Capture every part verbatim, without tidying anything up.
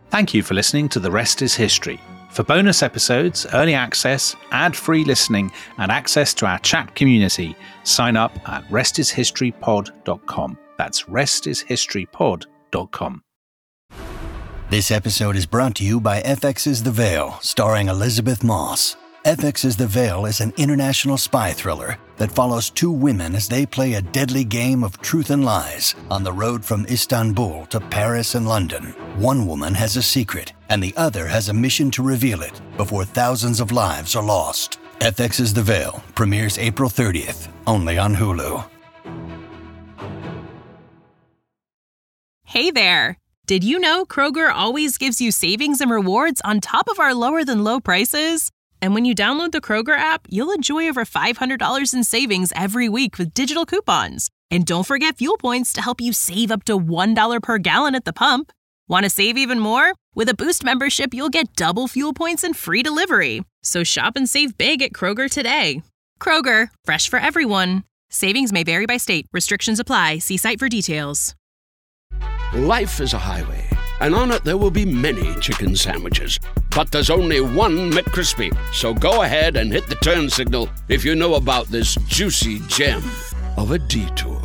Thank you for listening to The Rest is History. For bonus episodes, early access, ad-free listening, and access to our chat community, sign up at rest is history pod dot com. That's rest is history pod dot com. This episode is brought to you by F X's The Veil, starring Elizabeth Moss. F X's The Veil is an international spy thriller that follows two women as they play a deadly game of truth and lies on the road from Istanbul to Paris and London. One woman has a secret, and the other has a mission to reveal it before thousands of lives are lost. F X's The Veil premieres April thirtieth, only on Hulu. Hey there! Did you know Kroger always gives you savings and rewards on top of our lower-than-low prices? And when you download the Kroger app, you'll enjoy over five hundred dollars in savings every week with digital coupons. And don't forget fuel points to help you save up to one dollar per gallon at the pump. Want to save even more? With a Boost membership, you'll get double fuel points and free delivery. So shop and save big at Kroger today. Kroger, fresh for everyone. Savings may vary by state. Restrictions apply. See site for details. Life is a highway, and on it there will be many chicken sandwiches. But there's only one McCrispy. So go ahead and hit the turn signal if you know about this juicy gem of a detour.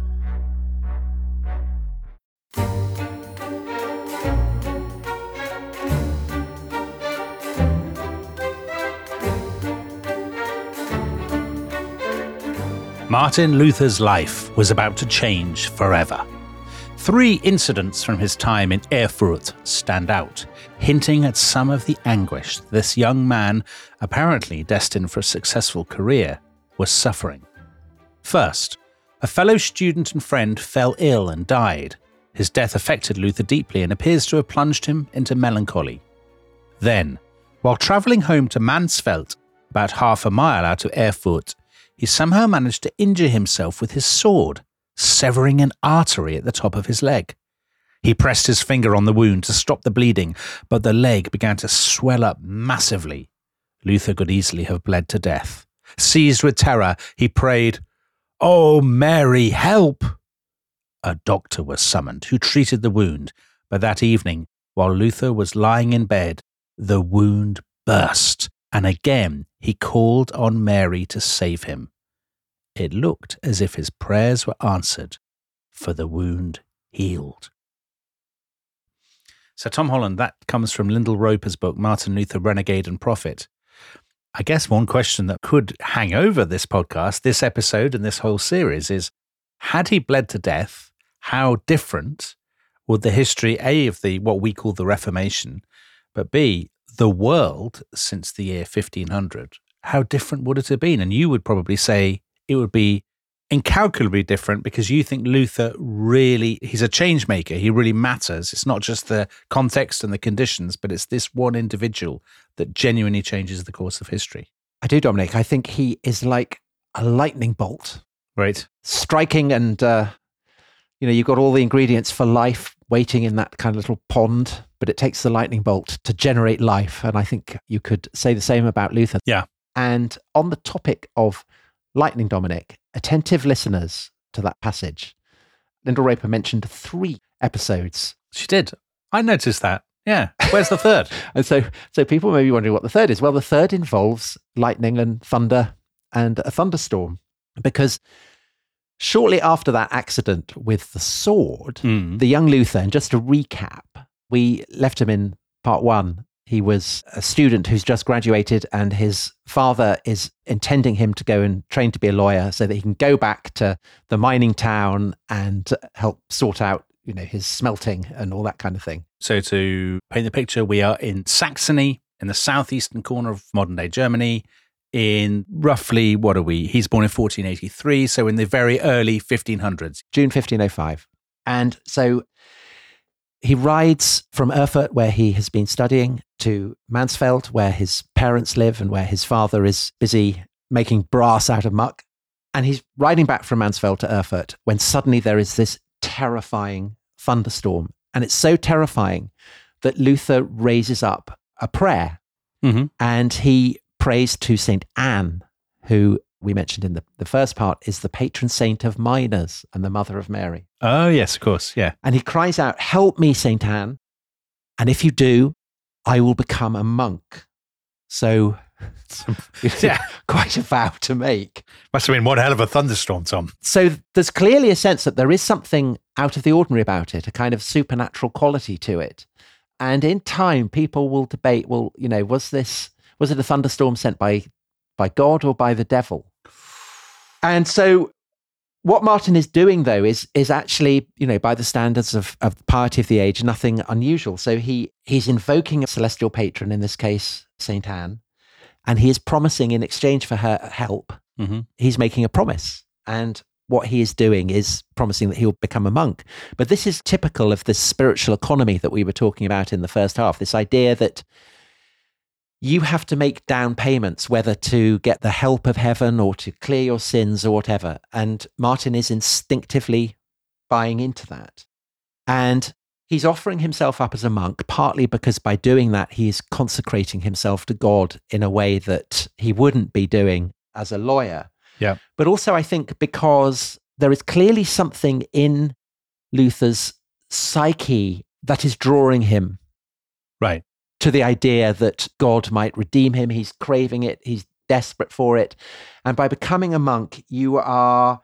Martin Luther's life was about to change forever. Three incidents from his time in Erfurt stand out, hinting at some of the anguish this young man, apparently destined for a successful career, was suffering. First, a fellow student and friend fell ill and died. His death affected Luther deeply and appears to have plunged him into melancholy. Then, while travelling home to Mansfeld, about half a mile out of Erfurt, he somehow managed to injure himself with his sword, severing an artery at the top of his leg. He pressed his finger on the wound to stop the bleeding, but the leg began to swell up massively. Luther could easily have bled to death. Seized with terror, he prayed, "Oh, Mary, help!" A doctor was summoned who treated the wound, but that evening, while Luther was lying in bed, the wound burst, and again he called on Mary to save him. It looked as if his prayers were answered, for the wound healed. So Tom Holland, that comes from Lyndall Roper's book, Martin Luther, Renegade and Prophet. I guess one question that could hang over this podcast, this episode and this whole series is, had he bled to death, how different would the history, A, of the what we call the Reformation, but B, the world since the year fifteen hundred, how different would it have been? And you would probably say it would be incalculably different because you think Luther really, he's a change maker. He really matters. It's not just the context and the conditions, but it's this one individual that genuinely changes the course of history. I do, Dominic. I think he is like a lightning bolt. Right. Striking and, uh, you know, you've got all the ingredients for life waiting in that kind of little pond, but it takes the lightning bolt to generate life. And I think you could say the same about Luther. Yeah. And on the topic of lightning, Dominic, attentive listeners to that passage, Lyndall Roper mentioned three episodes. She did. I noticed that. Yeah. Where's the third? And so so people may be wondering what the third is. Well, the third involves lightning and thunder and a thunderstorm, because shortly after that accident with the sword, Mm. the young Luther, and just to recap, we left him in part one. He was a student who's just graduated, and his father is intending him to go and train to be a lawyer so that he can go back to the mining town and help sort out, you know, his smelting and all that kind of thing. So to paint the picture, we are in Saxony, in the southeastern corner of modern day Germany, in roughly, what are we? He's born in fourteen eighty-three, so in the very early fifteen hundreds. June fifteen oh five. And so he rides from Erfurt, where he has been studying, to Mansfeld, where his parents live and where his father is busy making brass out of muck. And he's riding back from Mansfeld to Erfurt when suddenly there is this terrifying thunderstorm. And it's so terrifying that Luther raises up a prayer. Mm-hmm. And he prays to Saint Anne, who we mentioned in the, the first part is the patron saint of miners and the mother of Mary. Oh, yes, of course. Yeah. And he cries out, "Help me, Saint Anne." And if you do, I will become a monk. So, Yeah. quite a vow to make. Must have been one hell of a thunderstorm, Tom. So there's clearly a sense that there is something out of the ordinary about it, a kind of supernatural quality to it. And in time, people will debate, well, you know, was this, was it a thunderstorm sent by, by God or by the devil? And so what Martin is doing, though, is is actually, you know, by the standards of, of the piety of the age, nothing unusual. So he he's invoking a celestial patron, in this case, Saint Anne, and he is promising in exchange for her help, Mm-hmm. he's making a promise. And what he is doing is promising that he'll become a monk. But this is typical of the spiritual economy that we were talking about in the first half, this idea that you have to make down payments, whether to get the help of heaven or to clear your sins or whatever. And Martin is instinctively buying into that. And he's offering himself up as a monk, partly because by doing that, he is consecrating himself to God in a way that he wouldn't be doing as a lawyer. Yeah. But also, I think, because there is clearly something in Luther's psyche that is drawing him Right. to the idea that God might redeem him. He's craving it. He's desperate for it. And by becoming a monk, you are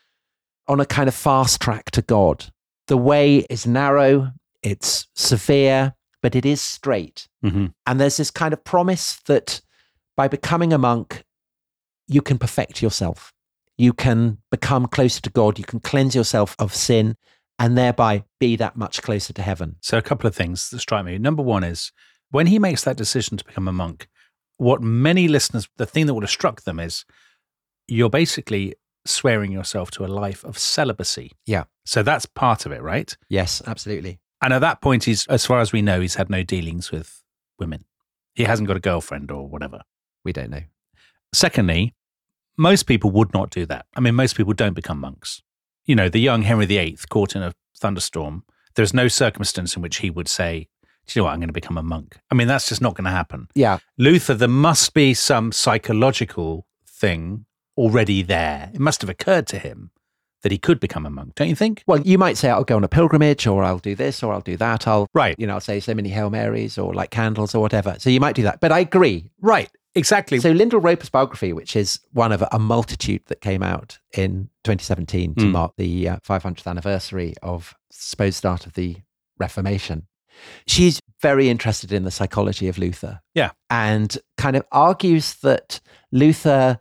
on a kind of fast track to God. The way is narrow, it's severe, but it is straight. Mm-hmm. And there's this kind of promise that by becoming a monk, you can perfect yourself. You can become closer to God. You can cleanse yourself of sin and thereby be that much closer to heaven. So a couple of things that strike me. Number one is, when he makes that decision to become a monk, what many listeners, the thing that would have struck them is, you're basically swearing yourself to a life of celibacy. Yeah. So that's part of it, right? Yes, absolutely. And at that point, he's, as far as we know, he's had no dealings with women. He hasn't got a girlfriend or whatever. We don't know. Secondly, most people would not do that. I mean, most people don't become monks. You know, the young Henry the Eighth caught in a thunderstorm, there's no circumstance in which he would say, do you know what, I'm going to become a monk. I mean, that's just not going to happen. Yeah. Luther, there must be some psychological thing already there. It must have occurred to him that he could become a monk, don't you think? Well, you might say, I'll go on a pilgrimage, or I'll do this, or I'll do that. I'll, Right. you know, I'll say so many Hail Marys, or light candles, or whatever. So you might do that. But I agree. Right, exactly. So Lyndall Roper's biography, which is one of a multitude that came out in twenty seventeen to Mm. mark the uh, five hundredth anniversary of supposed start of the Reformation, she's very interested in the psychology of Luther. Yeah. And kind of argues that Luther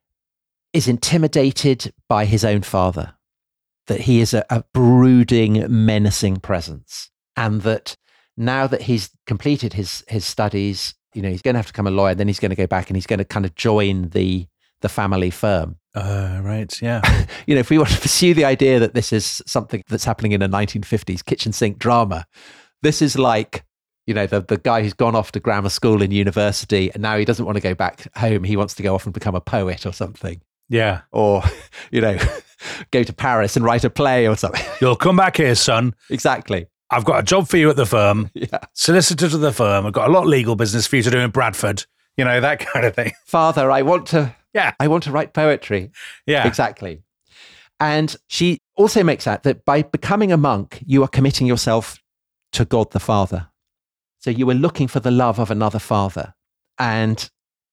is intimidated by his own father, that he is a, a brooding, menacing presence, and that now that he's completed his his studies, you know, he's going to have to become a lawyer, then he's going to go back and he's going to kind of join the the family firm. Uh, right, yeah. You know, if we want to pursue the idea that this is something that's happening in a nineteen fifties kitchen sink drama, this is like, you know, the, the guy who's gone off to grammar school and university, and now he doesn't want to go back home. He wants to go off and become a poet or something. Yeah. Or, you know, go to Paris and write a play or something. You'll come back here, son. Exactly. I've got a job for you at the firm. Yeah. Solicitor to the firm. I've got a lot of legal business for you to do in Bradford. You know, that kind of thing. Father, I want to, Yeah. I want to write poetry. Yeah. Exactly. And she also makes out that by becoming a monk, you are committing yourself to God the Father. So you are looking for the love of another father. And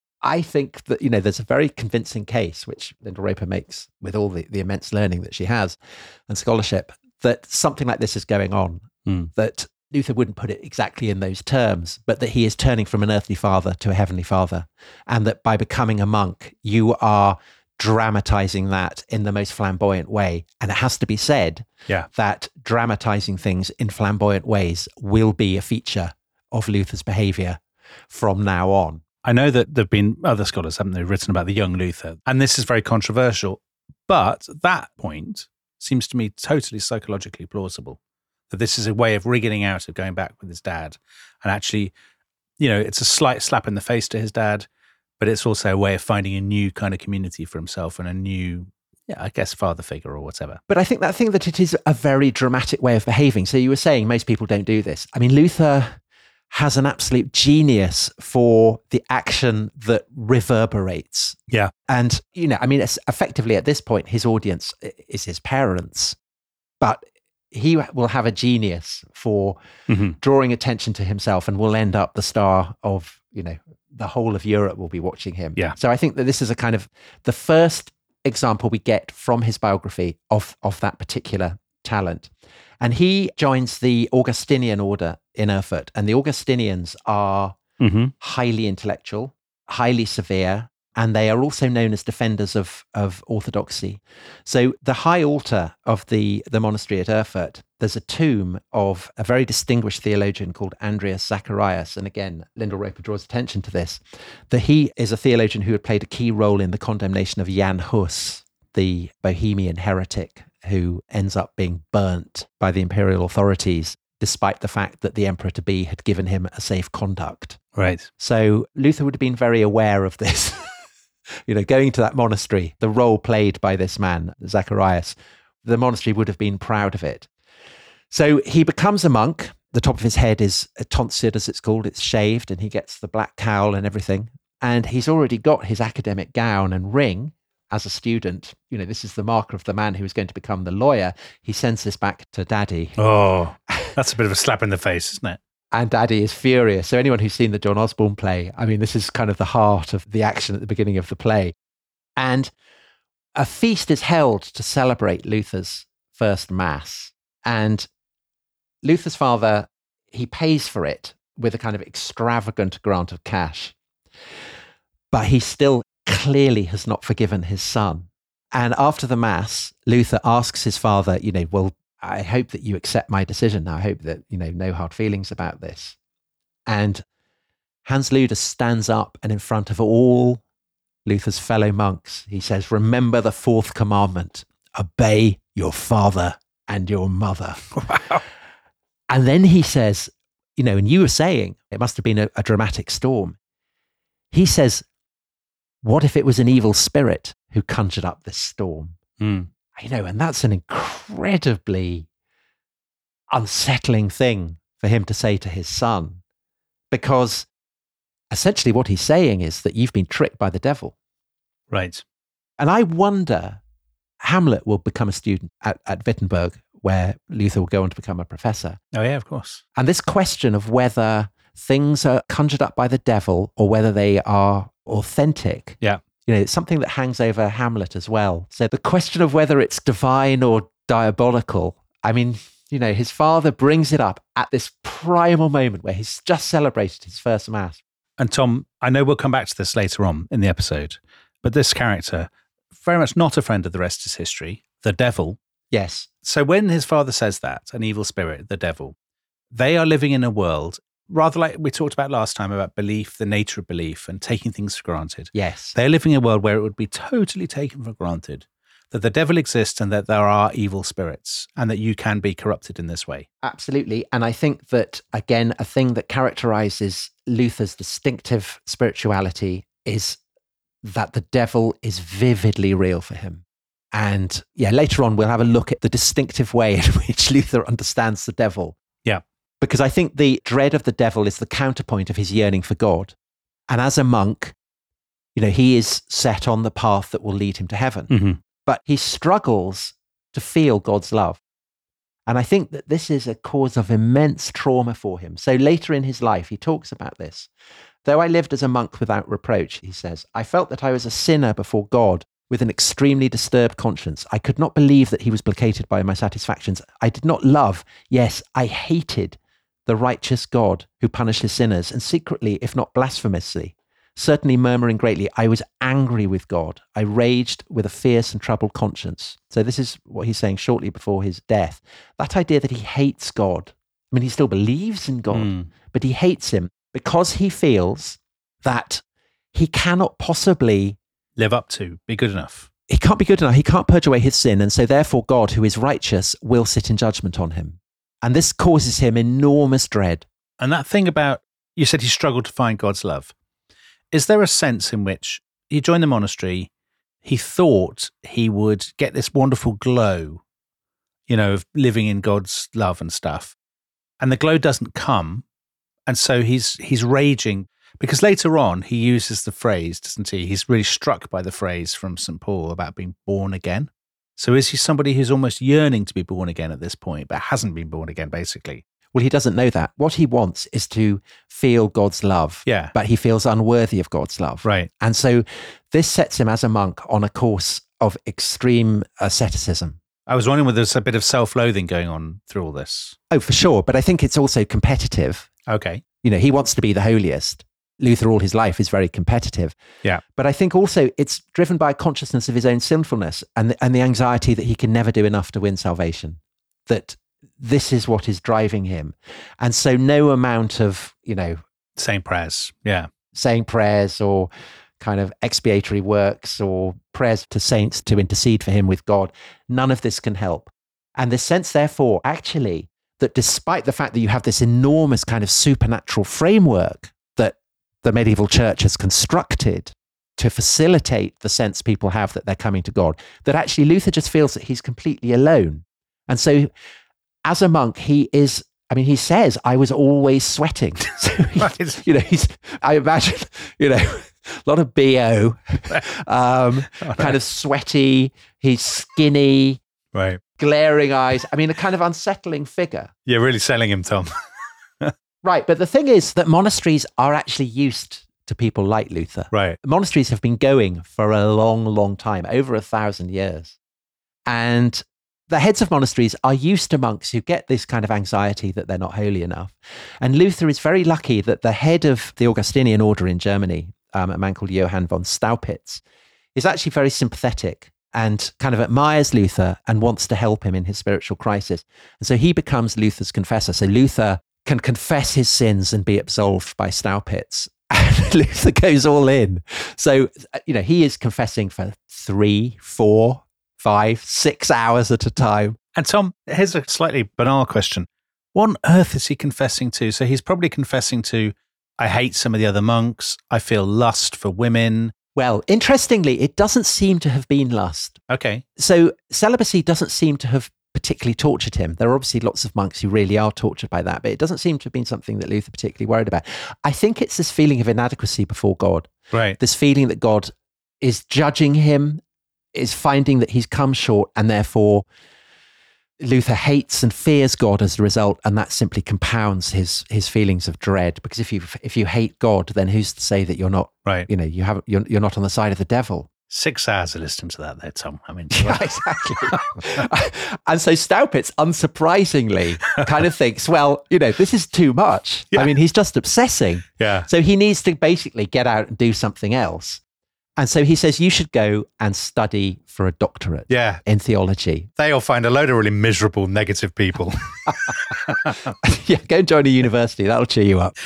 I think that, you know, there's a very convincing case, which Lyndall Roper makes with all the, the immense learning that she has and scholarship, that something like this is going on, Mm. that Luther wouldn't put it exactly in those terms, but that he is turning from an earthly father to a heavenly father. And that by becoming a monk, you are dramatizing that in the most flamboyant way. And it has to be said Yeah. that dramatizing things in flamboyant ways will be a feature of Luther's behavior from now on. I know that there have been other scholars, haven't they, written about the young Luther, and this is very controversial, but that point seems to me totally psychologically plausible, that this is a way of wriggling out of going back with his dad. And actually, you know, it's a slight slap in the face to his dad, but it's also a way of finding a new kind of community for himself and a new, yeah, I guess, father figure or whatever. But I think that thing that it is a very dramatic way of behaving. So you were saying most people don't do this. I mean, Luther has an absolute genius for the action that reverberates. Yeah. And, you know, I mean, it's effectively at this point, his audience is his parents. But he will have a genius for mm-hmm. drawing attention to himself and will end up the star of, you know, the whole of Europe will be watching him. Yeah. So I think that this is a kind of the first example we get from his biography of, of that particular talent. And he joins the Augustinian order in Erfurt. And the Augustinians are mm-hmm. highly intellectual, highly severe, and they are also known as defenders of, of orthodoxy. So the high altar of the, the monastery at Erfurt, there's a tomb of a very distinguished theologian called Andreas Zacharias. And again, Lyndall Roper draws attention to this, that he is a theologian who had played a key role in the condemnation of Jan Hus, the Bohemian heretic who ends up being burnt by the imperial authorities, despite the fact that the emperor-to-be had given him a safe conduct. Right. So Luther would have been very aware of this. You know, going to that monastery, the role played by this man, Zacharias, the monastery would have been proud of it. So he becomes a monk. The top of his head is tonsured, as it's called. It's shaved, and he gets the black cowl and everything. And he's already got his academic gown and ring as a student. You know, this is the marker of the man who is going to become the lawyer. He sends this back to Daddy. Oh, that's a bit of a slap in the face, isn't it? And Daddy is furious. So anyone who's seen the John Osborne play, I mean, this is kind of the heart of the action at the beginning of the play. And a feast is held to celebrate Luther's first Mass. And Luther's father, he pays for it with a kind of extravagant grant of cash. But he still clearly has not forgiven his son. And after the Mass, Luther asks his father, you know, well, I hope that you accept my decision. I hope that, you know, no hard feelings about this. And Hans Luder stands up and in front of all Luther's fellow monks, he says, remember the fourth commandment, obey your father and your mother. Wow. And then he says, you know, and you were saying it must have been a, a dramatic storm. He says, what if it was an evil spirit who conjured up this storm? Mm. You know, and that's an incredibly unsettling thing for him to say to his son, because essentially what he's saying is that you've been tricked by the devil. Right. And I wonder, Hamlet will become a student at, at Wittenberg, where Luther will go on to become a professor. Oh, yeah, of course. And this question of whether things are conjured up by the devil or whether they are authentic. Yeah. You know, it's something that hangs over Hamlet as well. So the question of whether it's divine or diabolical, I mean, you know, his father brings it up at this primal moment where he's just celebrated his first Mass. And Tom, I know we'll come back to this later on in the episode, but this character, very much not a friend of the rest is history, the devil. Yes. So when his father says that, an evil spirit, the devil, they are living in a world rather like we talked about last time about belief, the nature of belief and taking things for granted. Yes. They're living in a world where it would be totally taken for granted that the devil exists and that there are evil spirits and that you can be corrupted in this way. Absolutely. And I think that, again, a thing that characterizes Luther's distinctive spirituality is that the devil is vividly real for him. And yeah, later on, we'll have a look at the distinctive way in which Luther understands the devil. Yeah. Because I think the dread of the devil is the counterpoint of his yearning for God. And as a monk, you know, he is set on the path that will lead him to heaven. Mm-hmm. But he struggles to feel God's love. And I think that this is a cause of immense trauma for him. So later in his life, he talks about this. Though I lived as a monk without reproach, he says, I felt that I was a sinner before God with an extremely disturbed conscience. I could not believe that he was placated by my satisfactions. I did not love, yes, I hated the righteous God who punishes sinners, and secretly, if not blasphemously, certainly murmuring greatly, I was angry with God. I raged with a fierce and troubled conscience. So this is what he's saying shortly before his death. That idea that he hates God. I mean, he still believes in God, mm. but he hates him because he feels that he cannot possibly live up to, be good enough. He can't be good enough. He can't purge away his sin. And so therefore God, who is righteous, will sit in judgment on him. And this causes him enormous dread. And that thing about, you said he struggled to find God's love. Is there a sense in which he joined the monastery, he thought he would get this wonderful glow, you know, of living in God's love and stuff, and the glow doesn't come, and so he's he's raging, because later on he uses the phrase, doesn't he? He's really struck by the phrase from Saint Paul about being born again. So is he somebody who's almost yearning to be born again at this point, but hasn't been born again, basically? Well, he doesn't know that. What he wants is to feel God's love, Yeah. but he feels unworthy of God's love. Right. And so this sets him as a monk on a course of extreme asceticism. I was wondering whether there's a bit of self-loathing going on through all this. Oh, for sure. But I think it's also competitive. Okay. You know, he wants to be the holiest. Luther all his life is very competitive. Yeah. But I think also it's driven by a consciousness of his own sinfulness and the, and the anxiety that he can never do enough to win salvation, that this is what is driving him. And so no amount of, you know, Saying prayers. Yeah. saying prayers or kind of expiatory works or prayers to saints to intercede for him with God, none of this can help. And the sense, therefore, actually, that despite the fact that you have this enormous kind of supernatural framework that the medieval church has constructed to facilitate the sense people have that they're coming to God, that actually Luther just feels that he's completely alone. And so as a monk, he is, I mean, he says, I was always sweating. So he, Right. you know, he's, I imagine, you know, a lot of B O, um, kind of sweaty, he's skinny, Right. glaring eyes. I mean, a kind of unsettling figure. You're really selling him, Tom. Right. But the thing is that monasteries are actually used to people like Luther. Right. Monasteries have been going for a long, long time, over a thousand years. And the heads of monasteries are used to monks who get this kind of anxiety that they're not holy enough. And Luther is very lucky that the head of the Augustinian order in Germany, um, a man called Johann von Staupitz, is actually very sympathetic and kind of admires Luther and wants to help him in his spiritual crisis. And so he becomes Luther's confessor. So Luther can confess his sins and be absolved by Staupitz. And Luther goes all in. So, you know, he is confessing for three, four, five, six hours at a time. And Tom, here's a slightly banal question. What on earth is he confessing to? So he's probably confessing to, I hate some of the other monks. I feel lust for women. Well, interestingly, it doesn't seem to have been lust. Okay. So celibacy doesn't seem to have particularly tortured him. There are obviously lots of monks who really are tortured by that, but it doesn't seem to have been something that Luther particularly worried about. I think it's this feeling of inadequacy before God. Right. This feeling that God is judging him, is finding that he's come short, and therefore Luther hates and fears God as a result, and that simply compounds his his feelings of dread. Because if you if you hate God, then who's to say that you're not, Right. you know, you have you're you're not on the side of the devil? Six hours of listening to that there, Tom. I mean, Yeah, exactly. And so Staupitz, unsurprisingly, kind of thinks, well, you know, this is too much. Yeah. I mean, he's just obsessing. yeah. So he needs to basically get out and do something else. And so he says, you should go and study for a doctorate Yeah. in theology. They'll find a load of really miserable, negative people. Yeah, go and join a university. That'll cheer you up.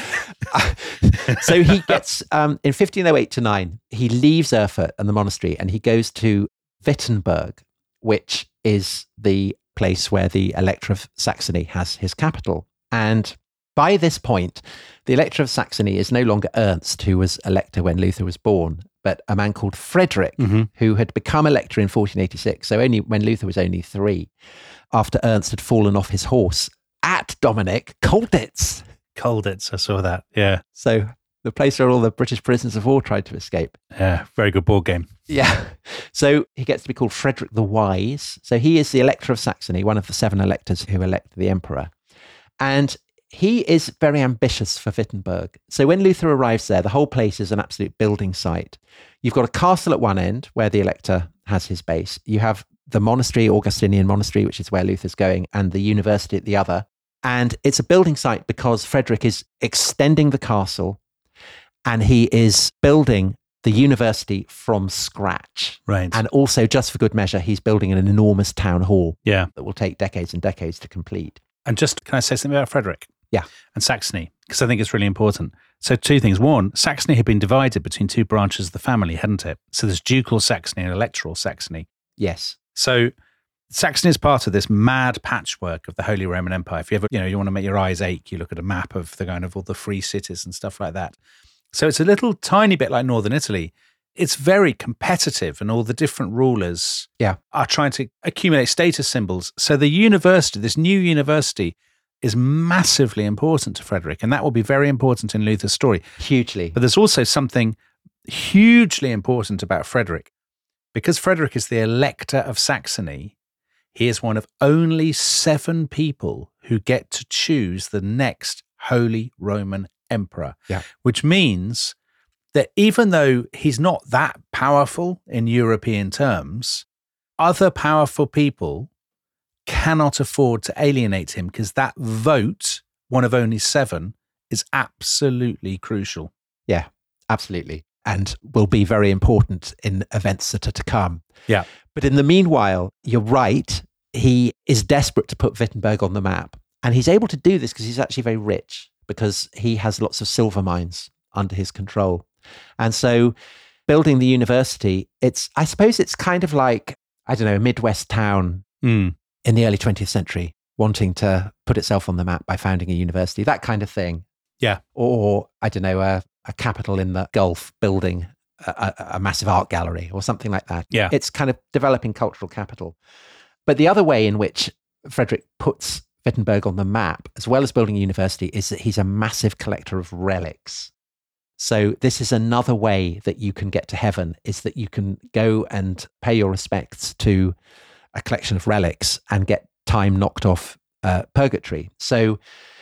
So he gets, um, in fifteen oh eight to nine, he leaves Erfurt and the monastery and he goes to Wittenberg, which is the place where the Elector of Saxony has his capital. And by this point, the Elector of Saxony is no longer Ernst, who was elector when Luther was born, but a man called Frederick, Mhm. who had become elector in fourteen eighty-six. So only when Luther was only three, after Ernst had fallen off his horse at Dominic Colditz. Colditz, I saw that. Yeah. So the place where all the British prisoners of war tried to escape. Yeah. Very good board game. Yeah. So he gets to be called Frederick the Wise. So he is the Elector of Saxony, one of the seven electors who elect the emperor. And he is very ambitious for Wittenberg. So when Luther arrives there, the whole place is an absolute building site. You've got a castle at one end where the elector has his base. You have the monastery, Augustinian monastery, which is where Luther's going, and the university at the other. And it's a building site because Frederick is extending the castle and he is building the university from scratch. Right. And also, just for good measure, he's building an enormous town hall yeah. that will take decades and decades to complete. And just, can I say something about Frederick? Yeah. And Saxony, because I think it's really important. So two things. One, Saxony had been divided between two branches of the family, hadn't it? So there's ducal Saxony and electoral Saxony. Yes. So Saxony is part of this mad patchwork of the Holy Roman Empire. If you ever, you know, you want to make your eyes ache, you look at a map of the kind of all the free cities and stuff like that. So it's a little tiny bit like Northern Italy. It's very competitive and all the different rulers Yeah. are trying to accumulate status symbols. So the university, this new university, is massively important to Frederick, and that will be very important in Luther's story. Hugely. But there's also something hugely important about Frederick. because Frederick is the Elector of Saxony, he is one of only seven people who get to choose the next Holy Roman Emperor, Yeah. which means that even though he's not that powerful in European terms, other powerful people cannot afford to alienate him because that vote, one of only seven, is absolutely crucial. Yeah, absolutely. And will be very important in events that are to come. Yeah. But in the meanwhile, you're right. He is desperate to put Wittenberg on the map. And he's able to do this because he's actually very rich, because he has lots of silver mines under his control. And so building the university, it's, I suppose it's kind of like, I don't know, a Midwest town Mm. in the early twentieth century wanting to put itself on the map by founding a university, that kind of thing. Yeah. Or, I don't know, a, a capital in the Gulf building a, a, a massive art gallery or something like that. Yeah. It's kind of developing cultural capital. But the other way in which Frederick puts Wittenberg on the map, as well as building a university, is that he's a massive collector of relics. So this is another way that you can get to heaven, is that you can go and pay your respects to a collection of relics and get time knocked off uh, purgatory. So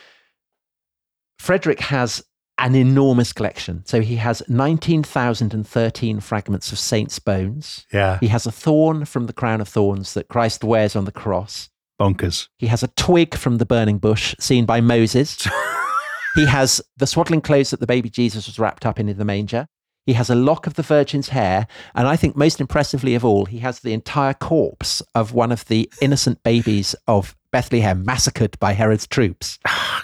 Frederick has an enormous collection. So he has nineteen thousand thirteen fragments of saints' bones. Yeah. He has a thorn from the crown of thorns that Christ wears on the cross. Bonkers. He has a twig from the burning bush seen by Moses. He has the swaddling clothes that the baby Jesus was wrapped up in in the manger. He has a lock of the virgin's hair. And I think most impressively of all, he has the entire corpse of one of the innocent babies of Bethlehem massacred by Herod's troops.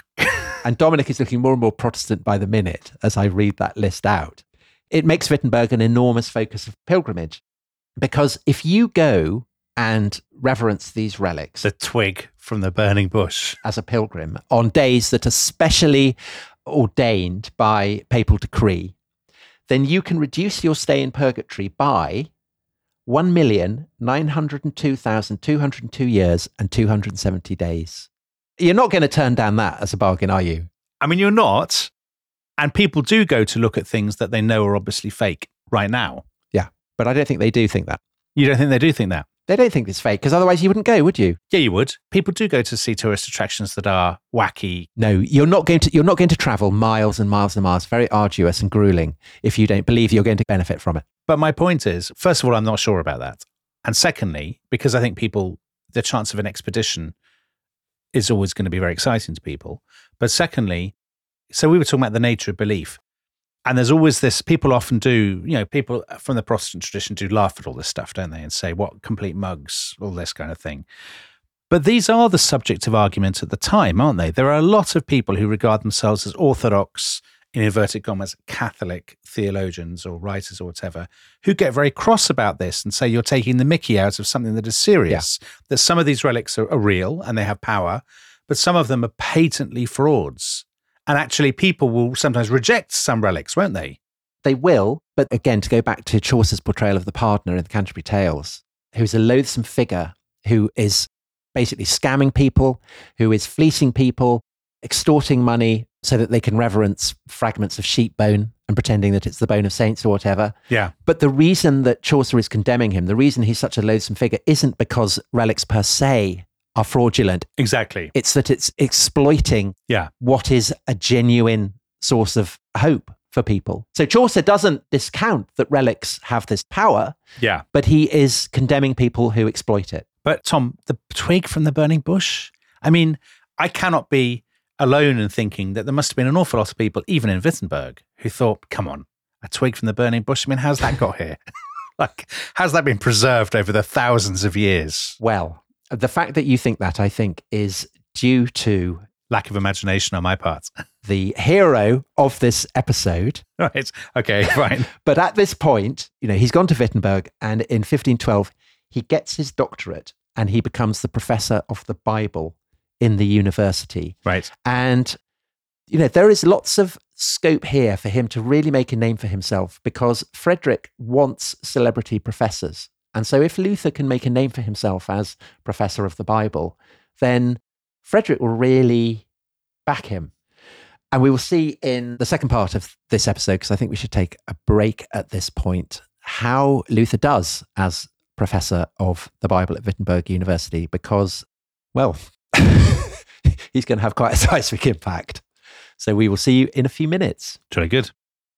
And Dominic is looking more and more Protestant by the minute as I read that list out. It makes Wittenberg an enormous focus of pilgrimage, because if you go and reverence these relics, The twig from the burning bush. as a pilgrim on days that are specially ordained by papal decree, then you can reduce your stay in purgatory by one million nine hundred two thousand two hundred two years and two hundred seventy days. You're not going to turn down that as a bargain, are you? I mean, you're not. And people do go to look at things that they know are obviously fake right now. Yeah, but I don't think they do think that. You don't think they do think that? They don't think it's fake, because otherwise you wouldn't go, would you? Yeah, you would. People do go to see tourist attractions that are wacky. No, you're not going to. You're not going to travel miles and miles and miles, very arduous and grueling, if you don't believe you're going to benefit from it. But my point is, first of all, I'm not sure about that. And secondly, because I think people, the chance of an expedition is always going to be very exciting to people. But secondly, so we were talking about the nature of belief. And there's always this, people often do, you know, people from the Protestant tradition do laugh at all this stuff, don't they? And say, what complete mugs, all this kind of thing. But these are the subject of argument at the time, aren't they? There are a lot of people who regard themselves as orthodox, in inverted commas, Catholic theologians or writers or whatever, who get very cross about this and say you're taking the mickey out of something that is serious, yeah. That some of these relics are, are real and they have power, but some of them are patently frauds. And actually people will sometimes reject some relics, won't they? They will, but again, to go back to Chaucer's portrayal of the Pardoner in the Canterbury Tales, who's a loathsome figure who is basically scamming people, who is fleecing people, extorting money so that they can reverence fragments of sheep bone and pretending that it's the bone of saints or whatever. Yeah. But the reason that Chaucer is condemning him, the reason he's such a loathsome figure, isn't because relics per se are fraudulent. Exactly. It's that it's exploiting yeah. what is a genuine source of hope for people. So Chaucer doesn't discount that relics have this power, yeah, but he is condemning people who exploit it. But Tom, the twig from the burning bush, I mean, I cannot be alone in thinking that there must have been an awful lot of people, even in Wittenberg, who thought, come on, a twig from the burning bush? I mean, how's that got here? Like, how's that been preserved over the thousands of years? Well, the fact that you think that, I think, is due to lack of imagination on my part. The hero of this episode. Right. Okay, fine. But at this point, you know, he's gone to Wittenberg, and in fifteen twelve, he gets his doctorate and he becomes the professor of the Bible in the university. Right. And, you know, there is lots of scope here for him to really make a name for himself, because Frederick wants celebrity professors. And so if Luther can make a name for himself as professor of the Bible, then Frederick will really back him. And we will see in the second part of this episode, because I think we should take a break at this point, how Luther does as professor of the Bible at Wittenberg University, because, well, he's going to have quite a seismic impact. So we will see you in a few minutes. Very good.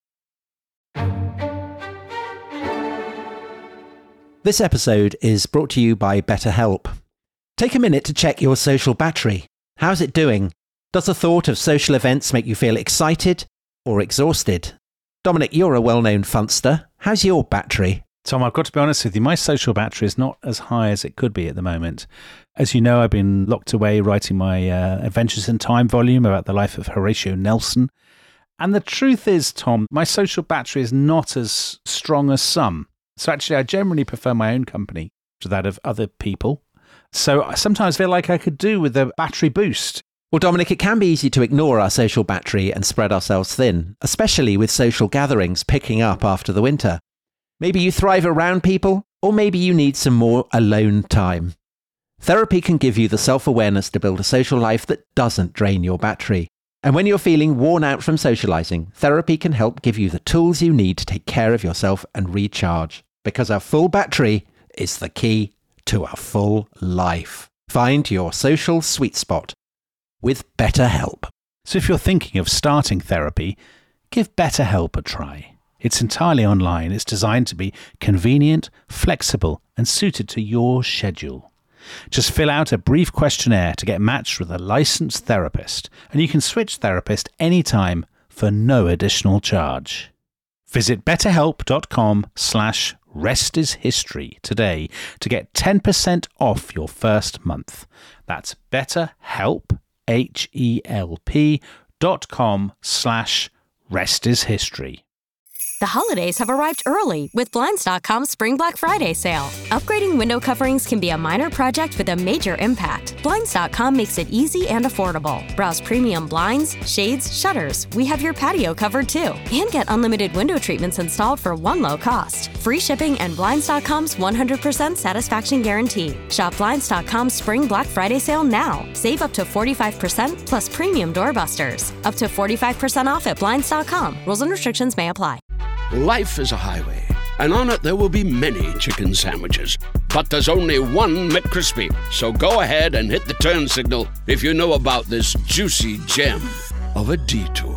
This episode is brought to you by BetterHelp. Take a minute to check your social battery. How's it doing? Does the thought of social events make you feel excited or exhausted? Dominic, you're a well-known funster. How's your battery? Tom, I've got to be honest with you, my social battery is not as high as it could be at the moment. As you know, I've been locked away writing my uh, Adventures in Time volume about the life of Horatio Nelson. And the truth is, Tom, my social battery is not as strong as some. So actually, I generally prefer my own company to that of other people. So I sometimes feel like I could do with a battery boost. Well, Dominic, it can be easy to ignore our social battery and spread ourselves thin, especially with social gatherings picking up after the winter. Maybe you thrive around people, or maybe you need some more alone time. Therapy can give you the self-awareness to build a social life that doesn't drain your battery. And when you're feeling worn out from socializing, therapy can help give you the tools you need to take care of yourself and recharge. Because our full battery is the key to a full life. Find your social sweet spot with BetterHelp. So if you're thinking of starting therapy, give BetterHelp a try. It's entirely online. It's designed to be convenient, flexible, and suited to your schedule. Just fill out a brief questionnaire to get matched with a licensed therapist, and you can switch therapist anytime for no additional charge. Visit betterhelp.com slash restishistory today to get ten percent off your first month. That's betterhelp, H E L P dot com slash restishistory. The holidays have arrived early with Blinds dot com's Spring Black Friday sale. Upgrading window coverings can be a minor project with a major impact. Blinds dot com makes it easy and affordable. Browse premium blinds, shades, shutters. We have your patio covered too. And get unlimited window treatments installed for one low cost. Free shipping and Blinds dot com's one hundred percent satisfaction guarantee. Shop Blinds dot com's Spring Black Friday sale now. Save up to forty-five percent plus premium doorbusters. Up to forty-five percent off at Blinds dot com. Rules and restrictions may apply. Life is a highway, and on it there will be many chicken sandwiches. But there's only one McCrispy. So go ahead and hit the turn signal if you know about this juicy gem of a detour.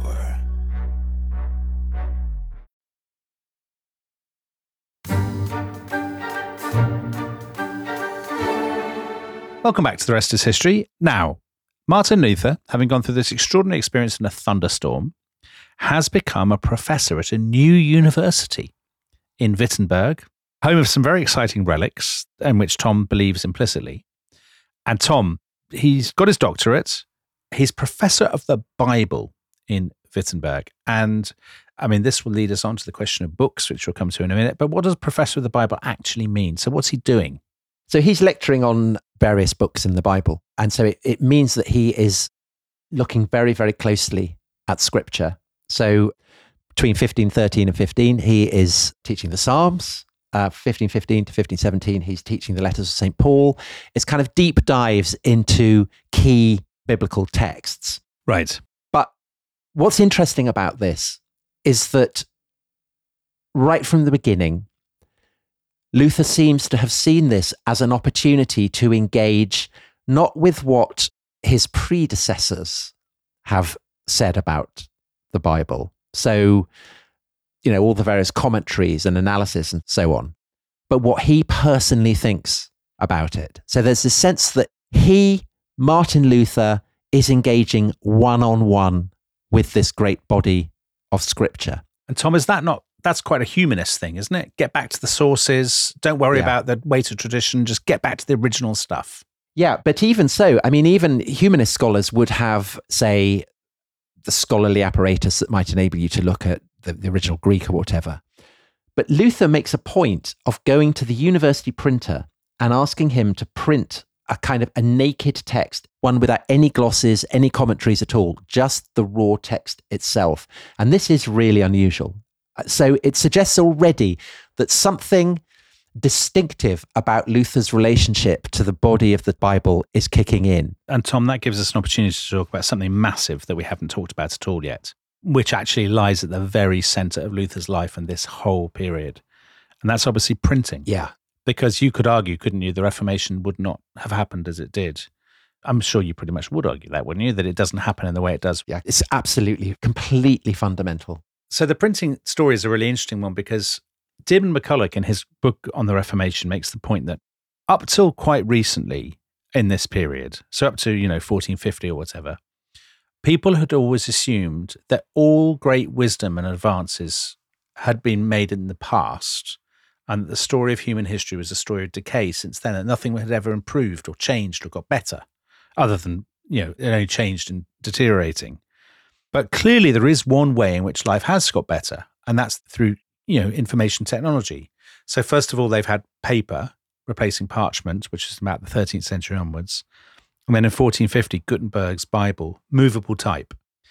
Welcome back to The Rest is History. Now, Martin Luther, having gone through this extraordinary experience in a thunderstorm, has become a professor at a new university in Wittenberg, home of some very exciting relics, in which Tom believes implicitly. And Tom, he's got his doctorate. He's professor of the Bible in Wittenberg. And I mean, this will lead us on to the question of books, which we'll come to in a minute. But what does professor of the Bible actually mean? So what's he doing? So he's lecturing on various books in the Bible. And so it, it means that he is looking very, very closely at scripture. So between fifteen thirteen and fifteen, he is teaching the Psalms. Uh, fifteen fifteen to fifteen seventeen, he's teaching the letters of Saint Paul. It's kind of deep dives into key biblical texts. Right. But what's interesting about this is that right from the beginning, Luther seems to have seen this as an opportunity to engage not with what his predecessors have said about the Bible. So, you know, all the various commentaries and analysis and so on, but what he personally thinks about it. So there's this sense that he, Martin Luther, is engaging one-on-one with this great body of scripture. And Tom, is that not, that's quite a humanist thing, isn't it? Get back to the sources. Don't worry Yeah. about the weight of tradition. Just get back to the original stuff. Yeah, but even so, I mean, even humanist scholars would have, say, the scholarly apparatus that might enable you to look at the, the original Greek or whatever. But Luther makes a point of going to the university printer and asking him to print a kind of a naked text, one without any glosses, any commentaries at all, just the raw text itself. And this is really unusual. So it suggests already that something distinctive about Luther's relationship to the body of the Bible is kicking in. And Tom, that gives us an opportunity to talk about something massive that we haven't talked about at all yet, which actually lies at the very center of Luther's life and this whole period. And that's obviously printing. Yeah. Because you could argue, couldn't you, the Reformation would not have happened as it did. I'm sure you pretty much would argue that, wouldn't you, that it doesn't happen in the way it does. Yeah, it's absolutely, completely fundamental. So the printing story is a really interesting one because Diarmaid MacCulloch in his book on the Reformation makes the point that up till quite recently in this period, so up to, you know, fourteen fifty or whatever, people had always assumed that all great wisdom and advances had been made in the past and that the story of human history was a story of decay since then, and nothing had ever improved or changed or got better, other than, you know, it only changed and deteriorating. But clearly there is one way in which life has got better, and that's through, you know, information technology. So first of all, they've had paper replacing parchment, which is about the thirteenth century onwards. And then in fourteen fifty, Gutenberg's Bible, movable type.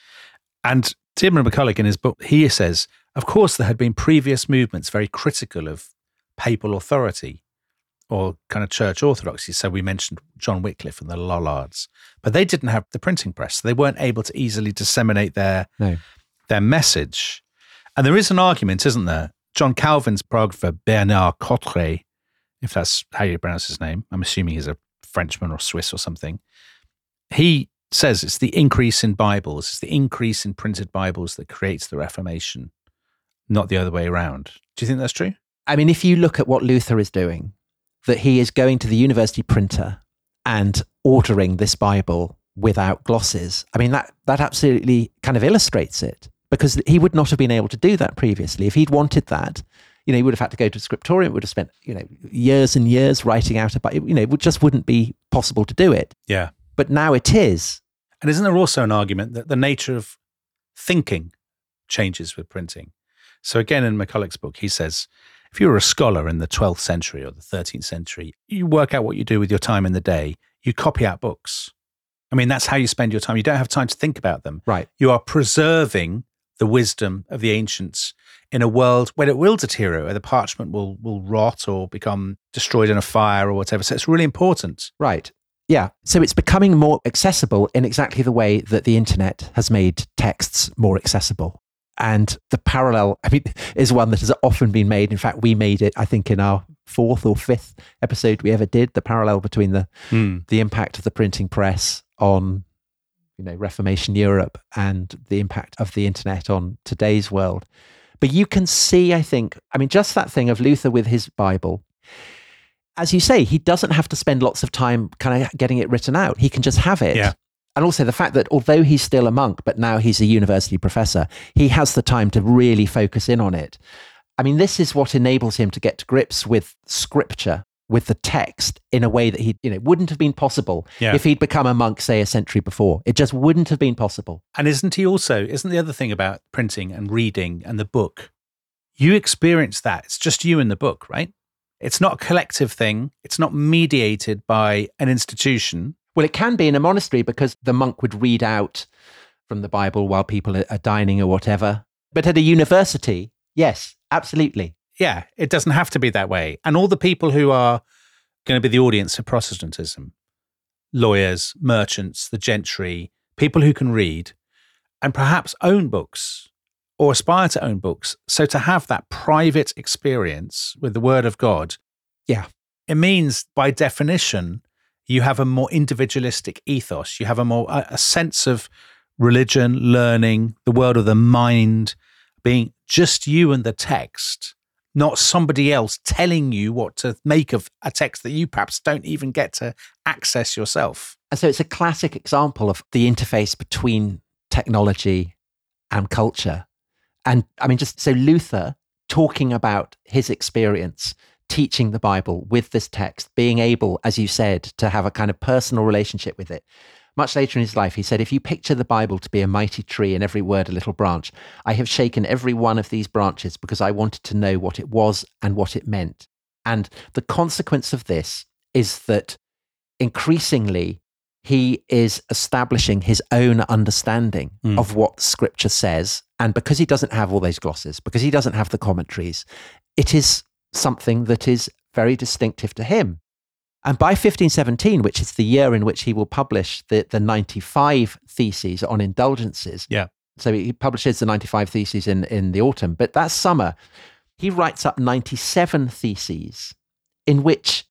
And Diarmaid MacCulloch in his book, he says, of course, there had been previous movements very critical of papal authority or kind of church orthodoxy. So we mentioned John Wycliffe and the Lollards, but they didn't have the printing press. So they weren't able to easily disseminate their, no. their message. And there is an argument, isn't there? John Calvin's biographer, Bernard Cotteret, if that's how you pronounce his name, I'm assuming he's a Frenchman or Swiss or something. He says it's the increase in Bibles, it's the increase in printed Bibles that creates the Reformation, not the other way around. Do you think that's true? I mean, if you look at what Luther is doing, that he is going to the university printer and ordering this Bible without glosses, I mean, that, that absolutely kind of illustrates it, because he would not have been able to do that previously. If he'd wanted that, you know, he would have had to go to a scriptorium, would have spent, you know, years and years writing out about it. You know, it just wouldn't be possible to do it. Yeah. But now it is. And isn't there also an argument that the nature of thinking changes with printing? So again, in MacCulloch's book, he says, if you were a scholar in the twelfth century or the thirteenth century, you work out what you do with your time in the day, you copy out books. I mean, that's how you spend your time. You don't have time to think about them. Right. You are preserving the wisdom of the ancients in a world where it will deteriorate, where the parchment will will rot or become destroyed in a fire or whatever. So it's really important. Right. Yeah. So it's becoming more accessible in exactly the way that the internet has made texts more accessible. And the parallel, I mean, is one that has often been made. In fact, we made it, I think, in our fourth or fifth episode we ever did, the parallel between the mm. the impact of the printing press on, you know, Reformation Europe and the impact of the internet on today's world. But you can see, I think, I mean, just that thing of Luther with his Bible, as you say, he doesn't have to spend lots of time kind of getting it written out. He can just have it. Yeah. And also the fact that although he's still a monk, but now he's a university professor, he has the time to really focus in on it. I mean, this is what enables him to get to grips with scripture, with the text, in a way that he, you know, wouldn't have been possible yeah. if he'd become a monk, say, a century before. It just wouldn't have been possible. And isn't he also, isn't the other thing about printing and reading and the book, you experience that. It's just you and the book, right? It's not a collective thing. It's not mediated by an institution. Well, it can be in a monastery because the monk would read out from the Bible while people are dining or whatever. But at a university, yes, absolutely. Yeah, it doesn't have to be that way. And all the people who are going to be the audience for Protestantism, lawyers, merchants, the gentry, people who can read and perhaps own books or aspire to own books. So to have that private experience with the Word of God, yeah, it means by definition, you have a more individualistic ethos. You have a more a, a sense of religion, learning, the world of the mind, being just you and the text, not somebody else telling you what to make of a text that you perhaps don't even get to access yourself. And so it's a classic example of the interface between technology and culture. And I mean, just so Luther talking about his experience teaching the Bible with this text, being able, as you said, to have a kind of personal relationship with it. Much later in his life, he said, if you picture the Bible to be a mighty tree and every word a little branch, I have shaken every one of these branches because I wanted to know what it was and what it meant. And the consequence of this is that increasingly he is establishing his understanding understanding mm. of what Scripture says. And because he doesn't have all those glosses, because he doesn't have the commentaries, it is something that is very distinctive to him. And by fifteen seventeen, which is the year in which he will publish the, the ninety-five Theses on indulgences. Yeah. So he publishes the ninety-five Theses in, in the autumn, but that summer, he writes up ninety-seven theses in which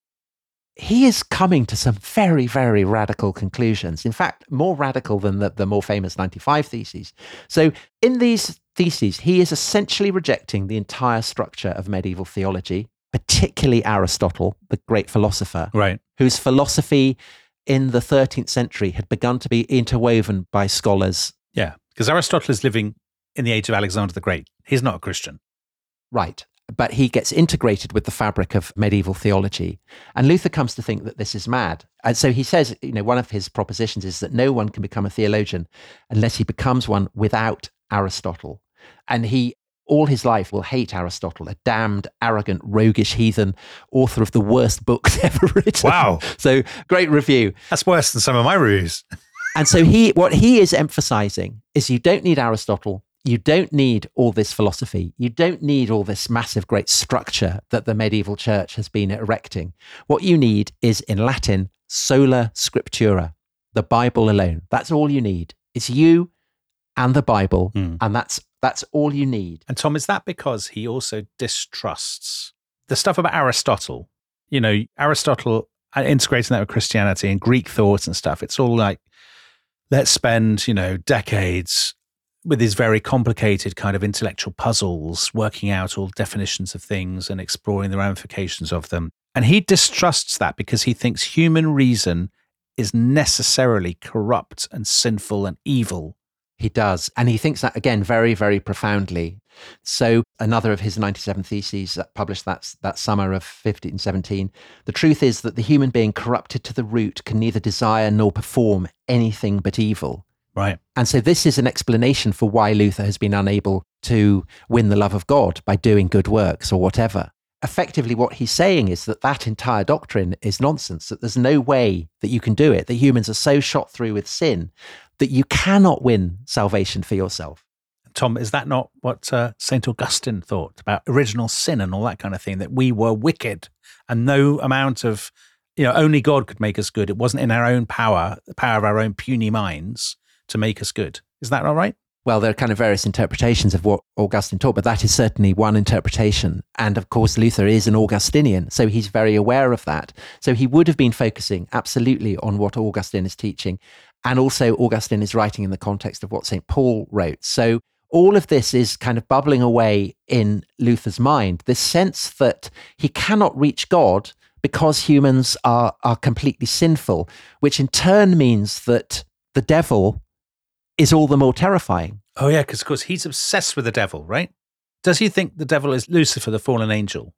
he is coming to some very, very radical conclusions. In fact, more radical than the, the more famous ninety-five Theses. So in these theses, he is essentially rejecting the entire structure of medieval theology, particularly Aristotle, the great philosopher, right, whose philosophy in the thirteenth century had begun to be interwoven by scholars. Yeah, because Aristotle is living in the age of Alexander the Great. He's not a Christian. Right. But he gets integrated with the fabric of medieval theology. And Luther comes to think that this is mad. And so he says, you know, one of his propositions is that no one can become a theologian unless he becomes one without Aristotle. And he, all his life, will hate Aristotle, a damned, arrogant, roguish heathen, author of the worst books ever written. Wow. So great review. That's worse than some of my reviews. And so he, what he is emphasizing is you don't need Aristotle. You don't need all this philosophy. You don't need all this massive, great structure that the medieval church has been erecting. What you need is, in Latin, sola scriptura, the Bible alone. That's all you need. It's you and the Bible, mm. and that's that's all you need. And Tom, is that because he also distrusts the stuff about Aristotle? You know, Aristotle, integrating that with Christianity and Greek thought and stuff, it's all like, let's spend, you know, decades with these very complicated kind of intellectual puzzles, working out all definitions of things and exploring the ramifications of them. And he distrusts that because he thinks human reason is necessarily corrupt and sinful and evil. He does. And he thinks that, again, very, very profoundly. So another of his ninety-seven Theses that published that, that summer of fifteen seventeen, the truth is that the human being corrupted to the root can neither desire nor perform anything but evil. Right. And so this is an explanation for why Luther has been unable to win the love of God by doing good works or whatever. Effectively, what he's saying is that that entire doctrine is nonsense, that there's no way that you can do it, that humans are so shot through with sin that you cannot win salvation for yourself. Tom, is that not what uh, Saint Augustine thought about original sin and all that kind of thing, that we were wicked and no amount of, you know, only God could make us good. It wasn't in our own power, the power of our own puny minds, to make us good. Is that all right? Well, there are kind of various interpretations of what Augustine taught, but that is certainly one interpretation. And of course, Luther is an Augustinian, so he's very aware of that. So he would have been focusing absolutely on what Augustine is teaching. And also Augustine is writing in the context of what Saint Paul wrote. So all of this is kind of bubbling away in Luther's mind, this sense that he cannot reach God because humans are, are completely sinful, which in turn means that the devil is all the more terrifying. Oh yeah, because of course he's obsessed with the devil, right? Does he think the devil is Lucifer, the fallen angel?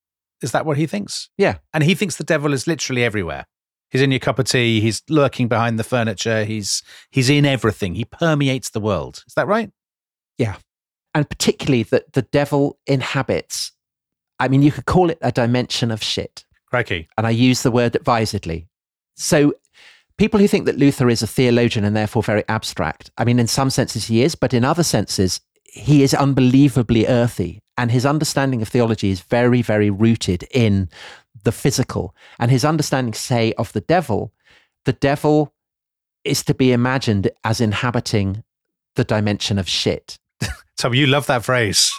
Is that what he thinks? Yeah. And he thinks the devil is literally everywhere. He's in your cup of tea, he's lurking behind the furniture, he's he's in everything. He permeates the world. Is that right? Yeah. And particularly that the devil inhabits, I mean, you could call it a dimension of shit. Crikey. And I use the word advisedly. So people who think that Luther is a theologian and therefore very abstract, I mean, in some senses he is, but in other senses, he is unbelievably earthy. And his understanding of theology is very, very rooted in the physical. And his understanding, say, of the devil, the devil is to be imagined as inhabiting the dimension of shit. Tom, you love that phrase.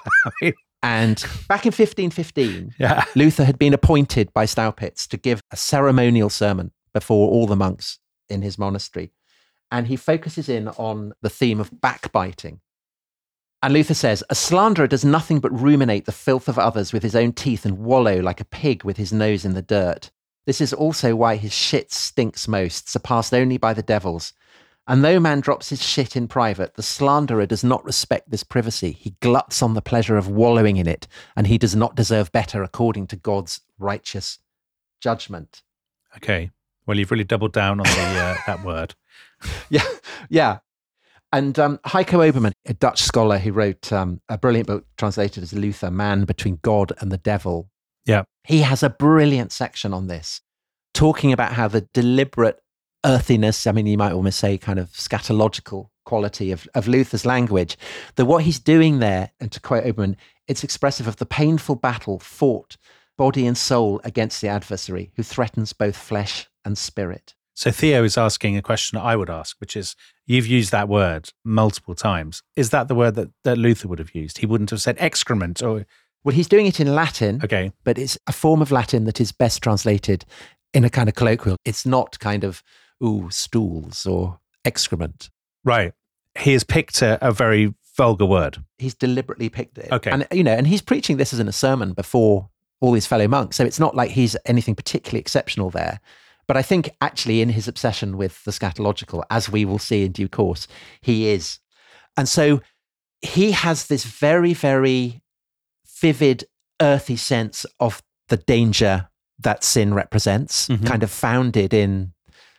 And back in fifteen fifteen, yeah. Luther had been appointed by Staupitz to give a ceremonial sermon before all the monks in his monastery. And he focuses in on the theme of backbiting. And Luther says, a slanderer does nothing but ruminate the filth of others with his own teeth and wallow like a pig with his nose in the dirt. This is also why his shit stinks most, surpassed only by the devil's. And though man drops his shit in private, the slanderer does not respect this privacy. He gluts on the pleasure of wallowing in it, and he does not deserve better according to God's righteous judgment. Okay. Well, you've really doubled down on the uh, that word. Yeah, yeah. And um, Heiko Oberman, a Dutch scholar who wrote um, a brilliant book translated as Luther, Man Between God and the Devil. Yeah. He has a brilliant section on this, talking about how the deliberate earthiness, I mean, you might almost say kind of scatological quality of, of Luther's language, that what he's doing there, and to quote Oberman, it's expressive of the painful battle fought body and soul against the adversary who threatens both flesh and spirit. So Theo is asking a question I would ask, which is, you've used that word multiple times. Is that the word that, that Luther would have used? He wouldn't have said excrement, or Well, he's doing it in Latin, Okay. but it's a form of Latin that is best translated in a kind of colloquial. It's not kind of, ooh, stools or excrement. Right. He has picked a, a very vulgar word. He's deliberately picked it. Okay. And, you know, and he's preaching this as in a sermon before all his fellow monks. So it's not like he's anything particularly exceptional there. But I think actually in his obsession with the scatological, as we will see in due course, he is. And so he has this very, very vivid, earthy sense of the danger that sin represents, Mhm. kind of founded in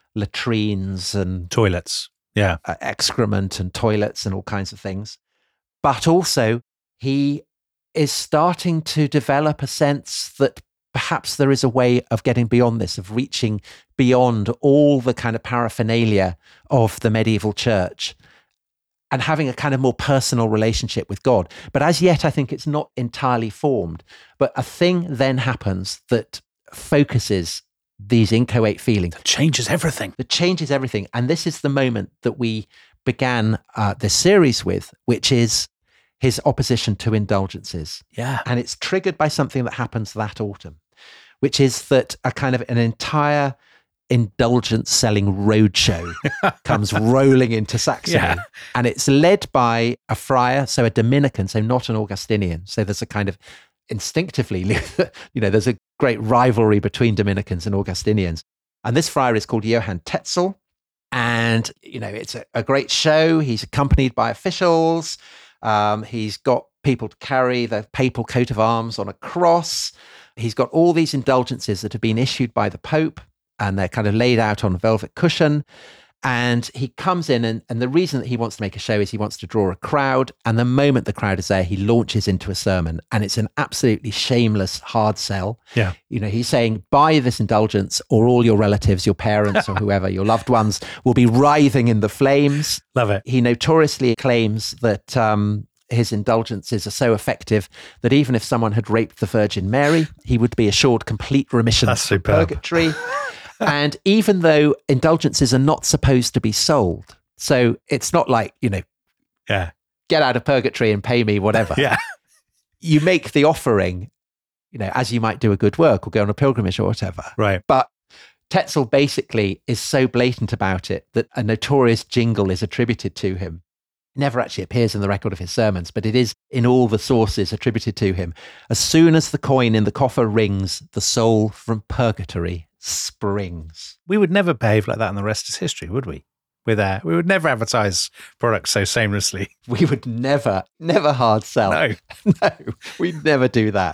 latrines and Toilets. Yeah. uh, excrement and toilets and all kinds of things. But also, he is starting to develop a sense that perhaps there is a way of getting beyond this, of reaching beyond all the kind of paraphernalia of the medieval church and having a kind of more personal relationship with God. But as yet, I think it's not entirely formed. But a thing then happens that focuses these inchoate feelings. It changes everything. That changes everything. And this is the moment that we began uh, this series with, which is his opposition to indulgences. Yeah. And it's triggered by something that happens that autumn, which is that a kind of an entire indulgence selling roadshow comes rolling into Saxony. Yeah. And it's led by a friar, so a Dominican, so not an Augustinian. So there's a kind of instinctively, you know, there's a great rivalry between Dominicans and Augustinians. And this friar is called Johann Tetzel. And, you know, it's a, a great show. He's accompanied by officials. Um, he's got people to carry the papal coat of arms on a cross. He's got all these indulgences that have been issued by the Pope, and they're kind of laid out on a velvet cushion. And he comes in, and, and the reason that he wants to make a show is he wants to draw a crowd. And the moment the crowd is there, he launches into a sermon, and it's an absolutely shameless hard sell. Yeah. You know, he's saying, buy this indulgence or all your relatives, your parents or whoever, your loved ones will be writhing in the flames. Love it. He notoriously claims that um, his indulgences are so effective that even if someone had raped the Virgin Mary, he would be assured complete remission That's from superb. purgatory. And even though indulgences are not supposed to be sold, so it's not like, you know, Yeah. get out of purgatory and pay me whatever. Yeah. You make the offering, you know, as you might do a good work or go on a pilgrimage or whatever. Right. But Tetzel basically is so blatant about it that a notorious jingle is attributed to him. It never actually appears in the record of his sermons, but it is in all the sources attributed to him. As soon as the coin in the coffer rings, the soul from purgatory springs. We would never behave like that in the rest is history, would we? With our, we would never advertise products so shamelessly. We would never, never hard sell. No. No, we'd never do that.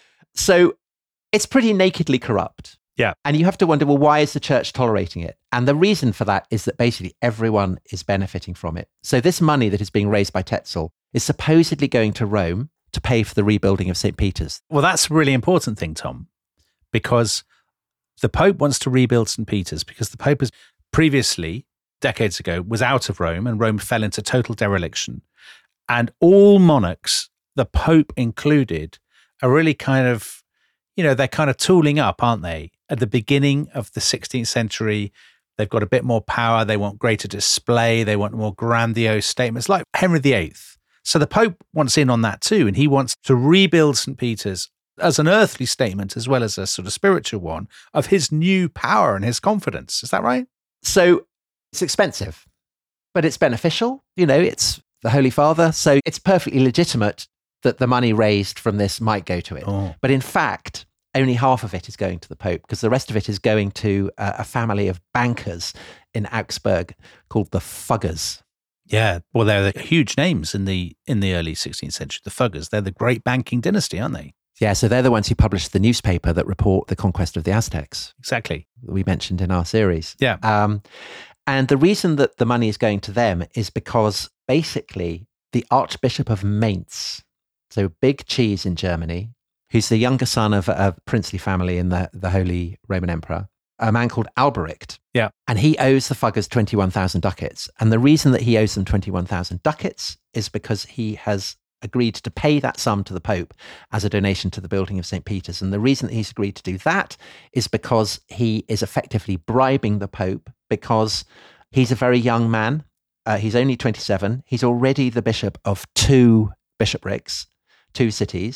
So it's pretty nakedly corrupt. Yeah. And you have to wonder, well, why is the church tolerating it? And the reason for that is that basically everyone is benefiting from it. So this money that is being raised by Tetzel is supposedly going to Rome to pay for the rebuilding of Saint Peter's. Well, that's a really important thing, Tom, because the Pope wants to rebuild Saint Peter's because the Pope has previously, decades ago, was out of Rome and Rome fell into total dereliction. And all monarchs, the Pope included, are really kind of, you know, they're kind of tooling up, aren't they? At the beginning of the sixteenth century, they've got a bit more power. They want greater display. They want more grandiose statements like Henry the Eighth. So the Pope wants in on that too. And he wants to rebuild Saint Peter's as an earthly statement as well as a sort of spiritual one of his new power and his confidence. Is that right? So it's expensive, but it's beneficial. You know, it's the Holy Father. So it's perfectly legitimate that the money raised from this might go to it. Oh. But in fact, only half of it is going to the Pope because the rest of it is going to uh, a family of bankers in Augsburg called the Fuggers. Yeah. Well, they're the huge names in the in the early sixteenth century, the Fuggers. They're the great banking dynasty, aren't they? Yeah, so they're the ones who published the newspaper that report the conquest of the Aztecs Exactly. that we mentioned in our series. Yeah. Um, and the reason that the money is going to them is because basically the Archbishop of Mainz, so big cheese in Germany, who's the younger son of a princely family in the, the Holy Roman Emperor, a man called Albericht. Yeah. And he owes the Fuggers twenty-one thousand ducats. And the reason that he owes them twenty-one thousand ducats is because he has agreed to pay that sum to the Pope as a donation to the building of Saint Peter's. And the reason that he's agreed to do that is because he is effectively bribing the Pope because he's a very young man. Uh, he's only twenty-seven. He's already the bishop of two bishoprics, two cities.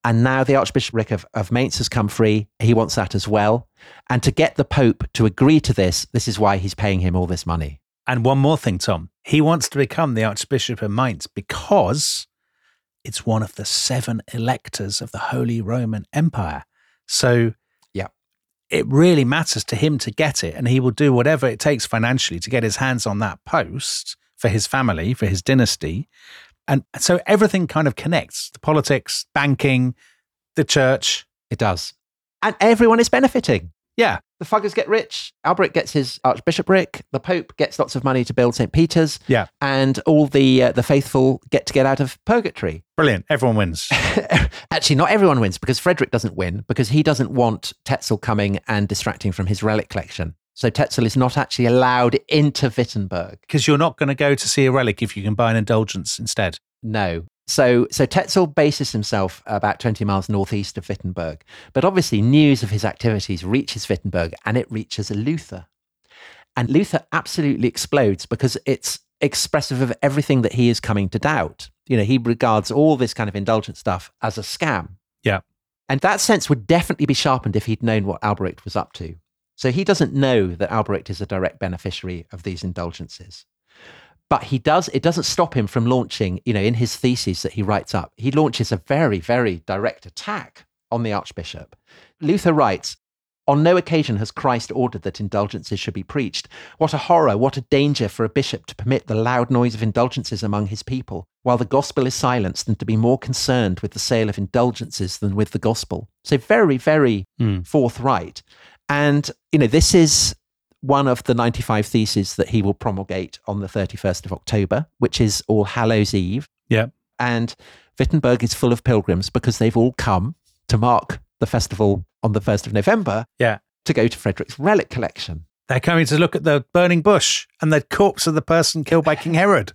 And now the Archbishopric of, of Mainz has come free. He wants that as well. And to get the Pope to agree to this, this is why he's paying him all this money. And one more thing, Tom. He wants to become the Archbishop of Mainz because it's one of the seven electors of the Holy Roman Empire. So yeah, it really matters to him to get it. And he will do whatever it takes financially to get his hands on that post for his family, for his dynasty. And so everything kind of connects. The politics, banking, the church. It does. And everyone is benefiting. Yeah. The fuggers get rich. Alberic gets his archbishopric. The Pope gets lots of money to build Saint Peter's. Yeah. And all the uh, the faithful get to get out of purgatory. Brilliant. Everyone wins. Actually, not everyone wins, because Frederick doesn't win, because he doesn't want Tetzel coming and distracting from his relic collection. So Tetzel is not actually allowed into Wittenberg. Because you're not going to go to see a relic if you can buy an indulgence instead. No. So so Tetzel bases himself about twenty miles northeast of Wittenberg. But obviously news of his activities reaches Wittenberg, and it reaches Luther. And Luther absolutely explodes because it's expressive of everything that he is coming to doubt. You know, he regards all this kind of indulgent stuff as a scam. Yeah. And that sense would definitely be sharpened if he'd known what Alberic was up to. So he doesn't know that Alberic is a direct beneficiary of these indulgences. But he does, it doesn't stop him from launching, you know, in his theses that he writes up, he launches a very, very direct attack on the Archbishop. Luther writes, "On no occasion has Christ ordered that indulgences should be preached. What a horror, what a danger for a bishop to permit the loud noise of indulgences among his people, while the gospel is silenced, and to be more concerned with the sale of indulgences than with the gospel." So very, very mm. forthright. And, you know, this is one of the ninety-five theses that he will promulgate on the thirty-first of October, which is All Hallows Eve. Yeah. And Wittenberg is full of pilgrims because they've all come to mark the festival on the first of November. Yeah. To go to Frederick's relic collection. They're coming to look at the burning bush and the corpse of the person killed by King Herod.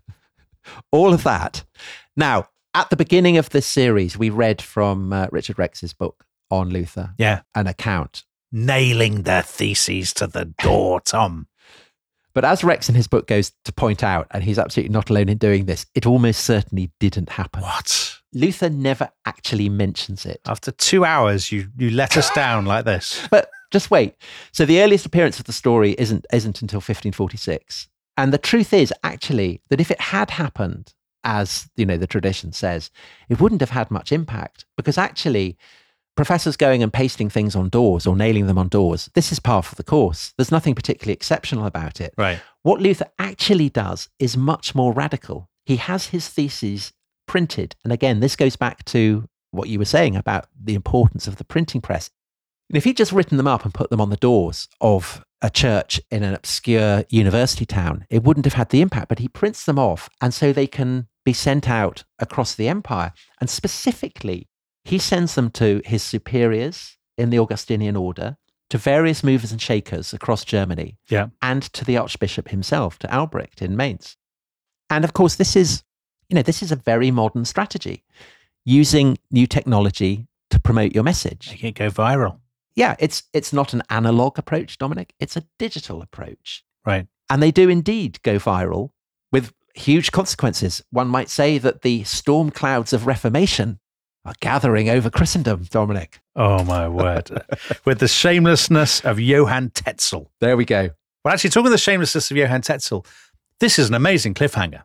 All of that. Now, at the beginning of this series, we read from uh, Richard Rex's book on Luther. Yeah. An account. Nailing their theses to the door, Tom. But as Rex in his book goes to point out, and he's absolutely not alone in doing this, it almost certainly didn't happen. What? Luther never actually mentions it. After two hours, you you let us down like this. But just wait. So the earliest appearance of the story isn't isn't until fifteen forty-six. And the truth is actually that if it had happened, as you know the tradition says, it wouldn't have had much impact, because actually professors going and pasting things on doors or nailing them on doors, this is par for the course. There's nothing particularly exceptional about it. Right. What Luther actually does is much more radical. He has his theses printed. And again, this goes back to what you were saying about the importance of the printing press. And if he'd just written them up and put them on the doors of a church in an obscure university town, it wouldn't have had the impact. But he prints them off, and so they can be sent out across the empire. And specifically, he sends them to his superiors in the Augustinian order, to various movers and shakers across Germany, yeah, and to the Archbishop himself, to Albrecht in Mainz. And of course, this is, you know, this is a very modern strategy, using new technology to promote your message. Make it go viral. Yeah, it's it's not an analog approach, Dominic. It's a digital approach. Right. And they do indeed go viral with huge consequences. One might say that the storm clouds of Reformation are gathering over Christendom, Dominic. Oh, my word. With the shamelessness of Johann Tetzel. There we go. Well, actually, talking of the shamelessness of Johann Tetzel, this is an amazing cliffhanger.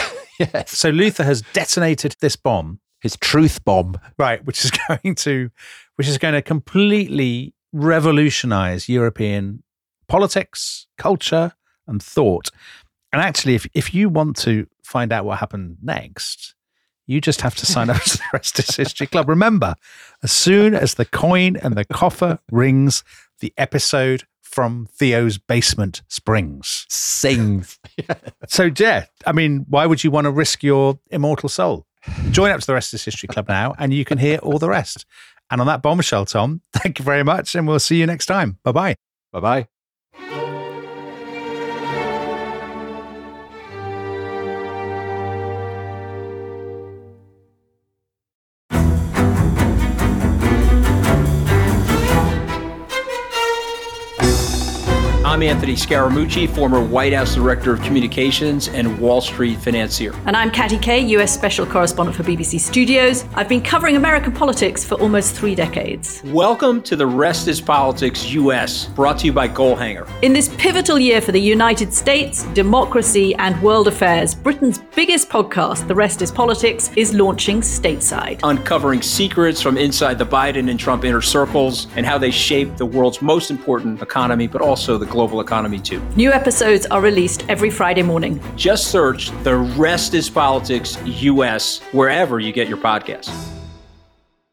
Yes. So Luther has detonated this bomb. His truth bomb. Right, which is going to, which is going to completely revolutionize European politics, culture, and thought. And actually, if, if you want to find out what happened next, you just have to sign up to the Rest is History Club. Remember, as soon as the coin and the coffer rings, the episode from Theo's basement springs. Sings. So, yeah, I mean, why would you want to risk your immortal soul? Join up to the Rest is History Club now, and you can hear all the rest. And on that bombshell, Tom, thank you very much, and we'll see you next time. Bye-bye. Bye-bye. I'm I'm Anthony Scaramucci, former White House Director of Communications and Wall Street financier. And I'm Katty Kay, U S Special Correspondent for B B C Studios. I've been covering American politics for almost three decades. Welcome to The Rest is Politics U S, brought to you by Goalhanger. In this pivotal year for the United States, democracy, and world affairs, Britain's biggest podcast, The Rest is Politics, is launching stateside. Uncovering secrets from inside the Biden and Trump inner circles and how they shape the world's most important economy, but also the global economy too. New episodes are released every Friday morning. Just search The Rest is Politics U S wherever you get your podcasts.